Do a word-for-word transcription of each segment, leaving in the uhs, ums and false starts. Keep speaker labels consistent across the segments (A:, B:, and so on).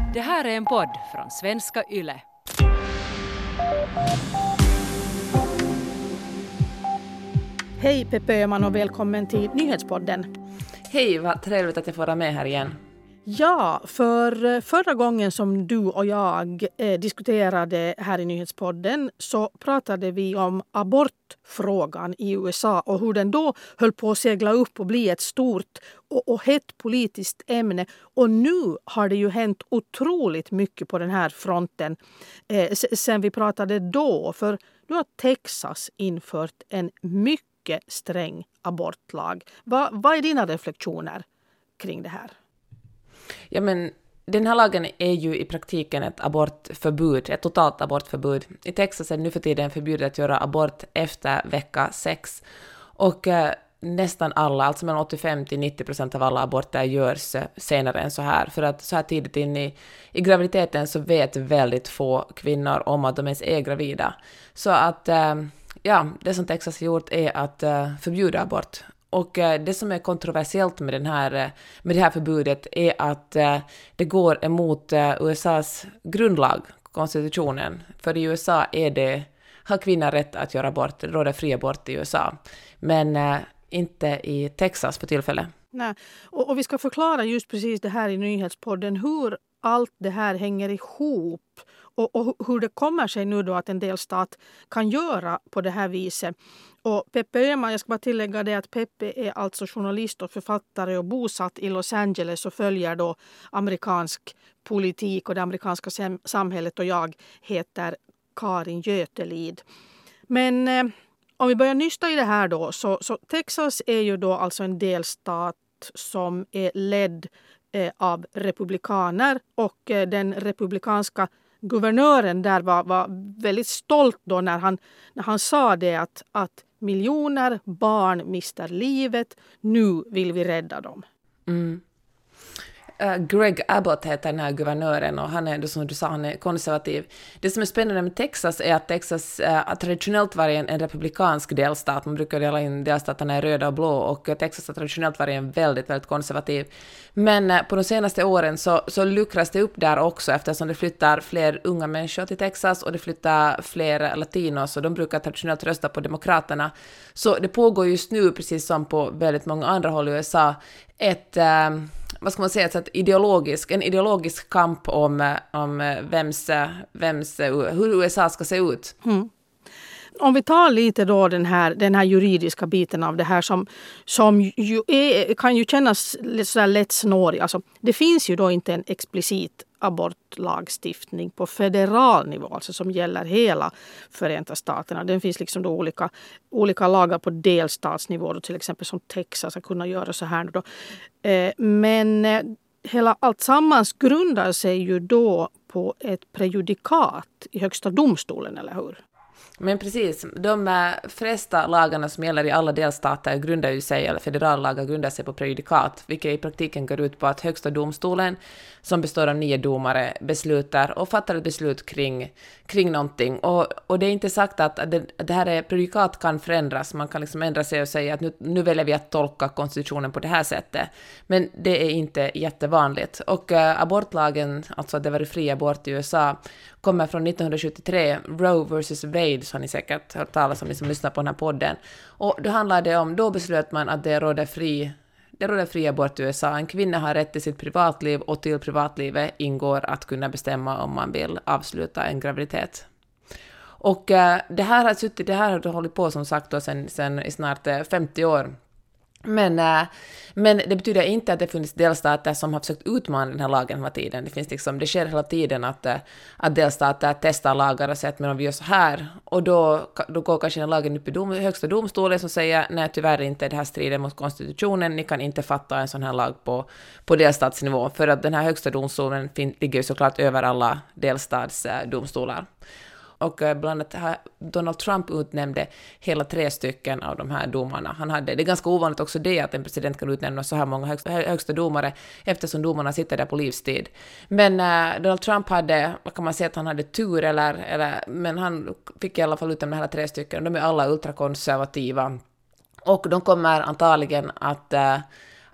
A: Det här är en podd från Svenska Yle.
B: Hej Peppe Öhman och välkommen till Nyhetspodden.
C: Hej, vad trevligt att jag får vara med här igen.
B: Ja, för förra gången som du och jag eh, diskuterade här i Nyhetspodden så pratade vi om abortfrågan i U S A och hur den då höll på att segla upp och bli ett stort och, och hett politiskt ämne. Och nu har det ju hänt otroligt mycket på den här fronten eh, sen vi pratade då. För nu har Texas infört en mycket sträng abortlag. Va, vad är dina reflektioner kring det här?
C: Ja, men den här lagen är ju i praktiken ett abortförbud, ett totalt abortförbud. I Texas är det nu för tiden förbjudet att göra abort efter vecka sex. Och eh, nästan alla, alltså mellan åttiofem till nittio procent av alla aborter görs eh, senare än så här. För att så här tidigt in i, i graviditeten så vet väldigt få kvinnor om att de ens är gravida. Så att, eh, ja, det som Texas har gjort är att eh, förbjuda abort. Och det som är kontroversiellt med, den här, med det här förbudet är att det går emot U S A:s grundlag, konstitutionen. För i U S A är det, har kvinnor rätt att göra abort, det råder fri abort i U S A. Men inte i Texas för tillfället.
B: Nej. Och, och vi ska förklara just precis det här i Nyhetspodden, hur allt det här hänger ihop. Och, och hur det kommer sig nu då att en delstat kan göra på det här viset. Och Peppe Öhman, jag ska bara tillägga det att Peppe är alltså journalist och författare och bosatt i Los Angeles och följer då amerikansk politik och det amerikanska samhället, och jag heter Karin Götelid. Men eh, om vi börjar nysta i det här då, så, så Texas är ju då alltså en delstat som är ledd eh, av republikaner, och eh, den republikanska guvernören där var, var väldigt stolt då när han, när han sa det att, att miljoner barn mister livet, nu vill vi rädda dem.
C: Mm. Uh, Greg Abbott heter den här guvernören, och han är, som du sa, han är konservativ. Det som är spännande med Texas är att Texas uh, traditionellt varit en, en republikansk delstat. Man brukar dela in delstaterna i röda och blå, och uh, Texas har traditionellt varit en väldigt, väldigt konservativ. Men uh, på de senaste åren så, så luckras det upp där också, eftersom det flyttar fler unga människor till Texas och det flyttar fler latinos, och de brukar traditionellt rösta på demokraterna. Så det pågår just nu, precis som på väldigt många andra håll i U S A, ett... Uh, vad ska man säga, ett ideologisk, en ideologisk kamp om, om vems, vems, hur U S A ska se ut.
B: Mm. Om vi tar lite då den här, den här juridiska biten av det här som, som ju är, kan ju kännas så lätt snårig. Alltså, det finns ju då inte en explicit abortlagstiftning på federal nivå, alltså som gäller hela Förenta staterna. Det finns liksom då olika, olika lagar på delstatsnivå, då till exempel som Texas ska kunna göra så här. Då. Eh, men eh, hela allt sammans grundar sig ju då på ett prejudikat i högsta domstolen, eller hur?
C: Men precis, de flesta lagarna som gäller i alla delstater grundar ju sig, eller federalla grundar sig på prejudikat, vilket i praktiken går ut på att högsta domstolen, som består av nio domare, beslutar och fattar ett beslut kring, kring någonting. Och, och det är inte sagt att det, det här är, prejudikat kan förändras, man kan liksom ändra sig och säga att nu, nu väljer vi att tolka konstitutionen på det här sättet. Men det är inte jättevanligt. Och äh, abortlagen, alltså att det var fri abort i U S A, kommer från nittonhundrasjuttiotre, Roe versus Wade, så har ni säkert hört talas om, ni som lyssnar på den här podden. Och då handlar det om, då beslöt man att det råder fri, det råder fri abort i U S A. En kvinna har rätt till sitt privatliv, och till privatlivet ingår att kunna bestämma om man vill avsluta en graviditet. Och äh, det här har suttit, det här har hållit på som sagt då sen, sen i snart äh, femtio år. Men, äh, men det betyder inte att det finns delstater som har försökt utmana den här lagen hela tiden. Det, finns liksom, det sker hela tiden att, äh, att delstater testar lagar och säger att men om vi gör så här, och då, då går kanske den lagen upp i dom, högsta domstolen som säger nej, tyvärr inte, det här strider mot konstitutionen, ni kan inte fatta en sån här lag på, på delstatsnivå, för att den här högsta domstolen fin, ligger ju såklart över alla delstatsdomstolar. Och bland annat Donald Trump utnämnde hela tre stycken av de här domarna. Han hade, det är ganska ovanligt också det att en president kan utnämna så här många högsta, högsta domare, eftersom domarna sitter där på livstid. Men uh, Donald Trump hade, vad kan man säga, att han hade tur, eller, eller, men han fick i alla fall utnämna hela tre stycken. De är alla ultrakonservativa. Och de kommer antagligen att... Uh,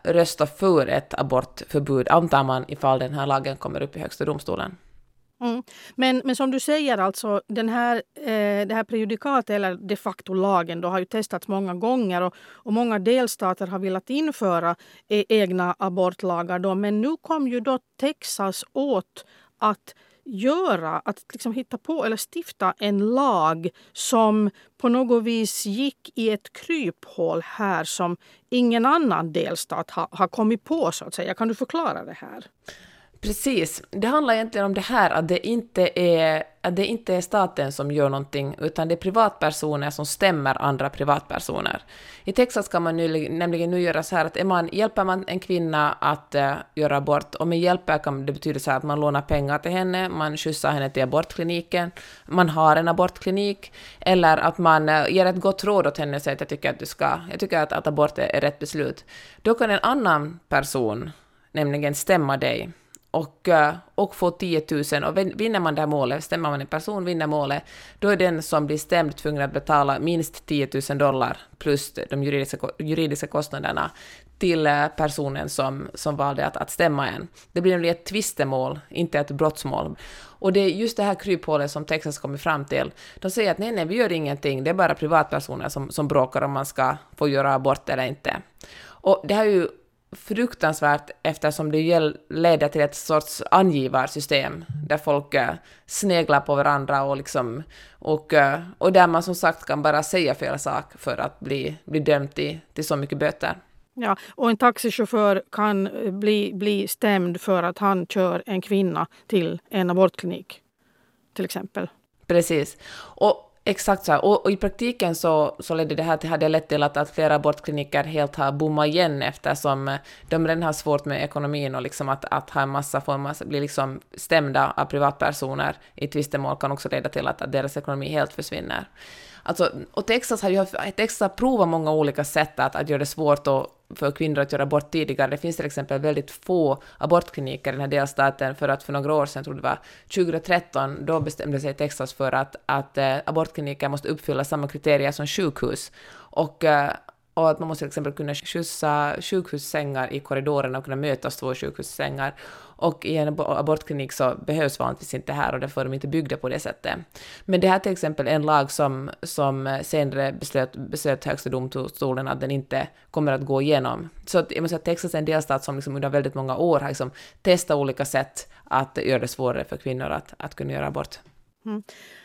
C: rösta för ett abortförbud, antar man, ifall den här lagen kommer upp i högsta domstolen.
B: Mm. Men, men som du säger, alltså, den här, eh, det här prejudikatet eller de facto lagen då, har ju testats många gånger och, och många delstater har velat införa e- egna abortlagar. Då. Men nu kom ju då Texas åt att göra, att liksom hitta på eller stifta en lag som på något vis gick i ett kryphål här som ingen annan delstat ha, har kommit på, så att säga. Kan du förklara det här?
C: Precis. Det handlar egentligen om det här att det inte är, att det inte är staten som gör någonting, utan det är privatpersoner som stämmer andra privatpersoner. I Texas kan man nu, nämligen nu göra så här att är man, hjälper man en kvinna att uh, göra abort, och med hjälper kan det betyda så här att man lånar pengar till henne, man skjutsar henne till abortkliniken, man har en abortklinik, eller att man uh, ger ett gott råd åt henne och säger att jag tycker att du ska, jag tycker att, att abort är, är rätt beslut. Då kan en annan person nämligen stämma dig och, och få tio tusen, och vinner man det här målet, stämmer man en person, vinner målet, då är den som blir stämd tvungen att betala minst tio tusen dollar plus de juridiska, juridiska kostnaderna till personen som, som valde att, att stämma en. Det blir nämligen ett tvistemål, inte ett brottsmål. Och det är just det här kryphålet som Texas kommer fram till. De säger att nej, nej, vi gör ingenting, det är bara privatpersoner som, som bråkar om man ska få göra abort eller inte. Och det här är ju fruktansvärt eftersom det leder till ett sorts angivarsystem där folk äh, sneglar på varandra och, liksom, och, äh, och där man som sagt kan bara säga fel sak för att bli, bli dömd till, till så mycket böter.
B: Ja, och en taxichaufför kan bli, bli stämd för att han kör en kvinna till en abortklinik, till exempel.
C: Precis. Och exakt så här. Och, och i praktiken så, så ledde det här till, hade lett till att, att flera abortkliniker helt har bommat igen eftersom de redan har svårt med ekonomin och liksom att, att ha en massa former, bli liksom stämda av privatpersoner i tvistemål kan också leda till att, att deras ekonomi helt försvinner. Alltså, och Texas har ju Texas provat många olika sätt att, att göra det svårt att, för kvinnor att göra abort tidigare. Det finns till exempel väldigt få abortkliniker i den här delstaten för att för några år sedan, jag tror det var tjugohundratretton, då bestämde sig Texas för att, att äh, abortkliniker måste uppfylla samma kriterier som sjukhus. Och, äh, och att man måste till exempel kunna skjutsa sjukhussängar i korridorerna och kunna mötas två sjukhussängar. Och i en abortklinik så behövs vanligtvis inte här och därför är de inte byggda på det sättet. Men det här är till exempel en lag som, som senare beslöt, beslöt högsta domstolen att den inte kommer att gå igenom. Så att, jag måste säga att Texas är en delstat som liksom under väldigt många år har liksom testat olika sätt att göra det svårare för kvinnor att, att kunna göra abort.
B: Mm.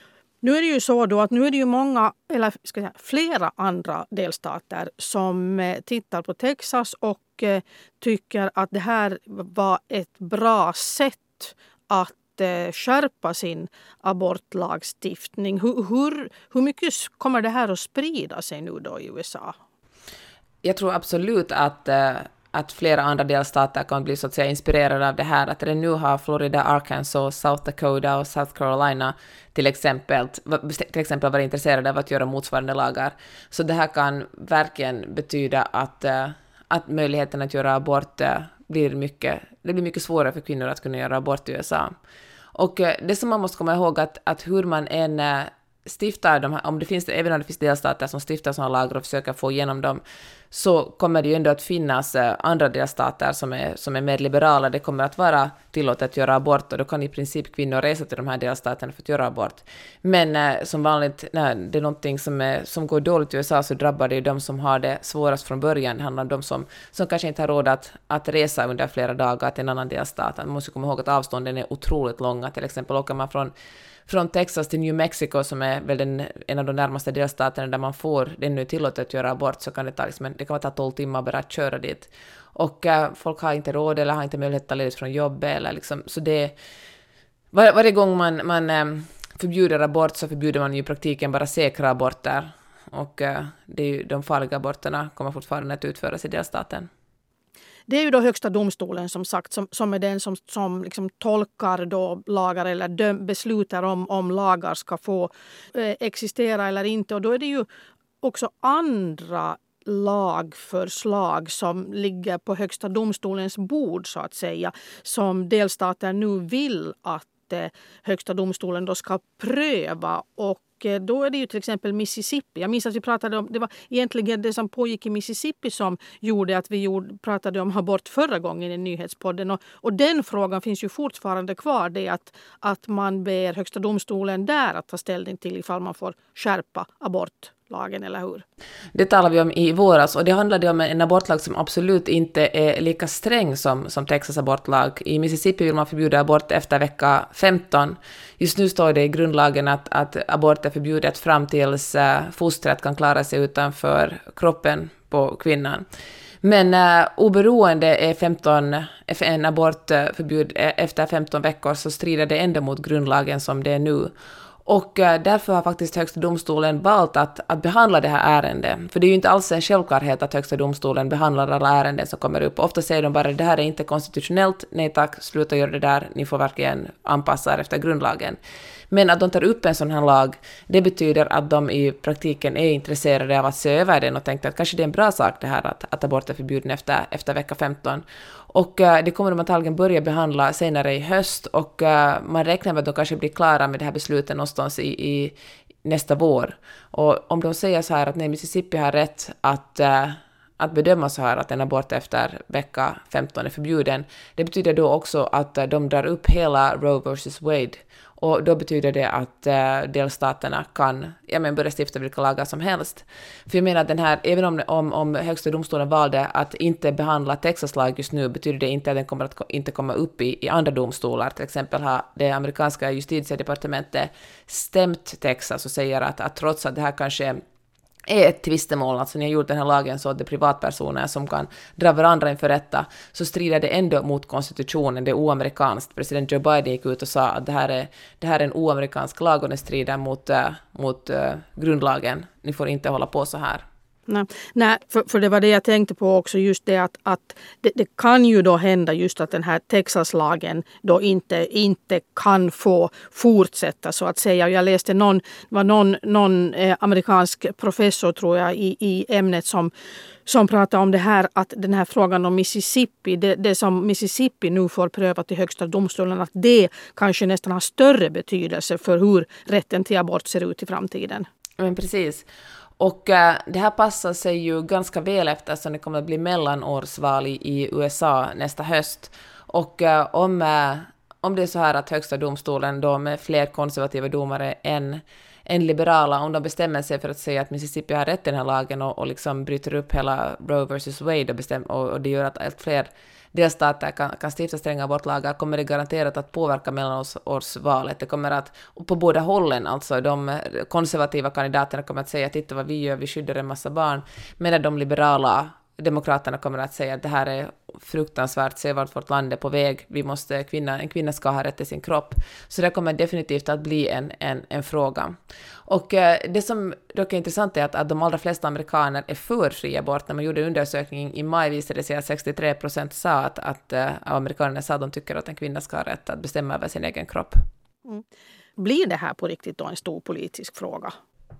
B: Nu är det ju så då att nu är det ju många, eller ska jag säga, flera andra delstater som eh, tittar på Texas och eh, tycker att det här var ett bra sätt att eh, skärpa sin abortlagstiftning. Hur, hur, hur mycket kommer det här att sprida sig nu då i U S A?
C: Jag tror absolut att eh... att flera andra delstater kan bli så att säga inspirerade av det här. Att det nu har Florida, Arkansas, South Dakota och South Carolina till exempel, till exempel varit intresserade av att göra motsvarande lagar. Så det här kan verkligen betyda att, att möjligheten att göra abort blir mycket, det blir mycket svårare för kvinnor att kunna göra abort i U S A. Och det som man måste komma ihåg att, att hur man än stiftar de här, om det finns, även om det finns delstater som stiftar sådana lagar och försöker få igenom dem, så kommer det ju ändå att finnas andra delstater som är, som är mer liberala. Det kommer att vara tillåtet att göra abort och då kan i princip kvinnor resa till de här delstaterna för att göra abort. Men eh, som vanligt, när det är någonting som, är, som går dåligt i U S A så drabbar det ju de som har det svårast från början. Det handlar om de som, som kanske inte har råd att, att resa under flera dagar till en annan delstat. Man måste komma ihåg att avstånden är otroligt långa. Till exempel åker man från Från Texas till New Mexico, som är väl den, en av de närmaste delstaterna där man får det nu tillåtet att göra abort, så kan det ta, liksom, det kan ta tolv timmar bara att köra dit. Och äh, folk har inte råd eller har inte möjlighet att ta ledigt från jobbet. Eller liksom, så det, var, varje gång man, man äh, förbjuder abort så förbjuder man ju i praktiken bara säkra aborter. Och äh, det är ju, de farliga aborterna kommer fortfarande att utföras i delstaten.
B: Det är ju då högsta domstolen som sagt som, som är den som, som liksom tolkar då lagar eller döm, beslutar om, om lagar ska få eh, existera eller inte. Och då är det ju också andra lagförslag som ligger på högsta domstolens bord så att säga, som delstater nu vill att eh, högsta domstolen då ska pröva. Och och då är det ju till exempel Mississippi. Jag minns att vi pratade om, det var egentligen det som pågick i Mississippi som gjorde att vi gjorde, pratade om abort förra gången i nyhetspodden. Och, och den frågan finns ju fortfarande kvar, det att, att man ber högsta domstolen där att ta ställning till ifall man får skärpa abortlagen, eller hur?
C: Det talar vi om i våras, och det handlade om en abortlag som absolut inte är lika sträng som, som Texas abortlag. I Mississippi vill man förbjuda abort efter vecka femton. Just nu står det i grundlagen att, att abort är förbjudet fram tills uh, fostret kan klara sig utanför kroppen på kvinnan. Men uh, oberoende är femton, en abort uh, förbjud efter femton veckor, så strider det ändå mot grundlagen som det är nu. Och uh, därför har faktiskt högsta domstolen valt att, att behandla det här ärendet. För det är ju inte alls en självklarhet att högsta domstolen behandlar alla ärenden som kommer upp. Ofta säger de bara att det här är inte konstitutionellt, nej tack, sluta göra det där, ni får verkligen anpassa er efter grundlagen. Men att de tar upp en sån här lag, det betyder att de i praktiken är intresserade av att se över den och tänkte att kanske det är en bra sak det här att, att abort är förbjuden efter, efter vecka femton. Och uh, det kommer de antagligen börja behandla senare i höst, och uh, man räknar med att de kanske blir klara med det här beslutet någonstans i, i nästa vår. Och om de säger så här att nej, Mississippi har rätt att... Uh, att bedöma så här att en abort efter vecka femton är förbjuden, det betyder då också att de drar upp hela Roe versus Wade. Och då betyder det att uh, delstaterna kan ja, men börja stifta vilka lagar som helst. För jag menar att den här, även om, om, om högsta domstolen valde att inte behandla Texas lag just nu, betyder det inte att den kommer att inte komma upp i, i andra domstolar. Till exempel har det amerikanska justitiedepartementet stämt Texas och säger att, att trots att det här kanske är ett tvistemål, alltså ni har gjort den här lagen så att det är privatpersoner som kan dra varandra inför rätta, så strider det ändå mot konstitutionen, det är oamerikanskt. President Joe Biden gick ut och sa att det här är, det här är en oamerikansk lag och den strider mot, uh, mot uh, grundlagen. Ni får inte hålla på så här.
B: Nej, Nej för, för det var det jag tänkte på också, just det att, att det, det kan ju då hända just att den här Texaslagen då inte, inte kan få fortsätta så att säga. Jag läste någon, var någon, någon eh, amerikansk professor tror jag i, i ämnet som, som pratade om det här, att den här frågan om Mississippi, det, det som Mississippi nu får pröva till högsta domstolen, att det kanske nästan har större betydelse för hur rätten till abort ser ut i framtiden.
C: Men precis. Och äh, det här passar sig ju ganska väl eftersom det kommer att bli mellanårsval i, i U S A nästa höst. Och äh, om, äh, om det är så här att högsta domstolen då med fler konservativa domare än, än liberala, om de bestämmer sig för att säga att Mississippi har rätt i den här lagen och, och liksom bryter upp hela Roe versus Wade och, bestäm, och, och det gör att allt fler delstater kan, kan stifta stränga abortlagar, kommer det garanterat att påverka mellanårsvalet. Det kommer att, på båda hållen, alltså de konservativa kandidaterna kommer att säga titta vad vi gör, vi skyddar en massa barn, medan de liberala demokraterna kommer att säga att det här är fruktansvärt, se vart vårt land är på väg, vi måste, kvinna, en kvinna ska ha rätt till sin kropp. Så det kommer definitivt att bli en, en, en fråga. Och eh, det som dock är intressant är att, att de allra flesta amerikaner är för fri abort. När man gjorde undersökning i maj visade det sig att sextiotre procent sa att, att äh, amerikanerna sa att de tycker att en kvinna ska ha rätt att bestämma över sin egen kropp.
B: Mm. Blir det här på riktigt då en stor politisk fråga?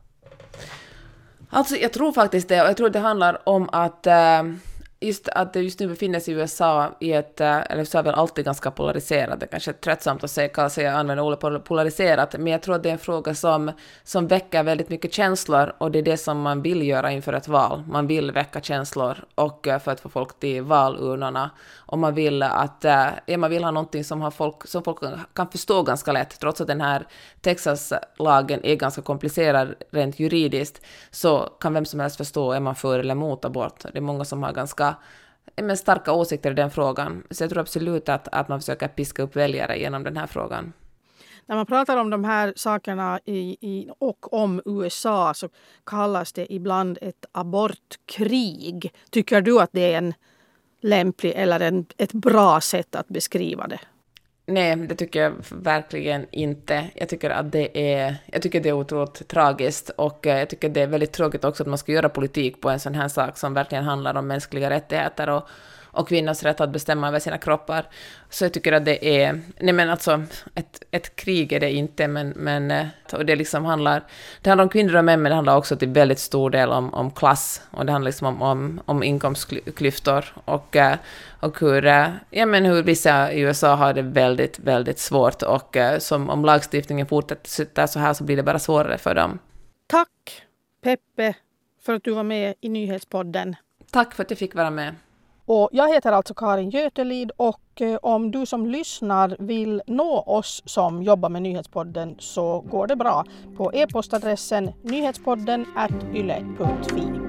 C: Alltså jag tror faktiskt det, och jag tror det handlar om att äh, just att det just nu befinner sig i U S A i ett, eller U S A är väl alltid ganska polariserat, det kanske är tröttsamt att säga, kan säga använda ordet polariserat, men jag tror att det är en fråga som, som väcker väldigt mycket känslor, och det är det som man vill göra inför ett val. Man vill väcka känslor och för att få folk till valurnorna, och man vill att ja, man vill ha någonting som, har folk, som folk kan förstå ganska lätt, trots att den här Texas-lagen är ganska komplicerad rent juridiskt, så kan vem som helst förstå är man för eller emot abort. Det är många som har ganska med starka åsikter i den frågan. Så jag tror absolut att, att man försöker piska upp väljare genom den här frågan.
B: När man pratar om de här sakerna i, i, och om U S A så kallas det ibland ett abortkrig. Tycker du att det är en lämplig eller en, ett bra sätt att beskriva det?
C: Nej, det tycker jag verkligen inte. Jag tycker att det är, jag tycker det är otroligt tragiskt, och jag tycker det är väldigt tråkigt också att man ska göra politik på en sån här sak som verkligen handlar om mänskliga rättigheter. Och, och kvinnors rätt att bestämma över sina kroppar. Så jag tycker att det är, nej men alltså, ett, ett krig är det inte, men, men och det liksom handlar, det handlar om kvinnor och män, men det handlar också till väldigt stor del om, om klass, och det handlar liksom om, om, om inkomstklyftor, och, och hur, ja men hur vissa i U S A har det väldigt, väldigt svårt, och som om lagstiftningen fortsätter så här så blir det bara svårare för dem.
B: Tack Peppe för att du var med i Nyhetspodden.
C: Tack för att jag fick vara med.
B: Och jag heter alltså Karin Götelid, och om du som lyssnar vill nå oss som jobbar med Nyhetspodden så går det bra på e-postadressen nyhetspodden at yle punkt fi.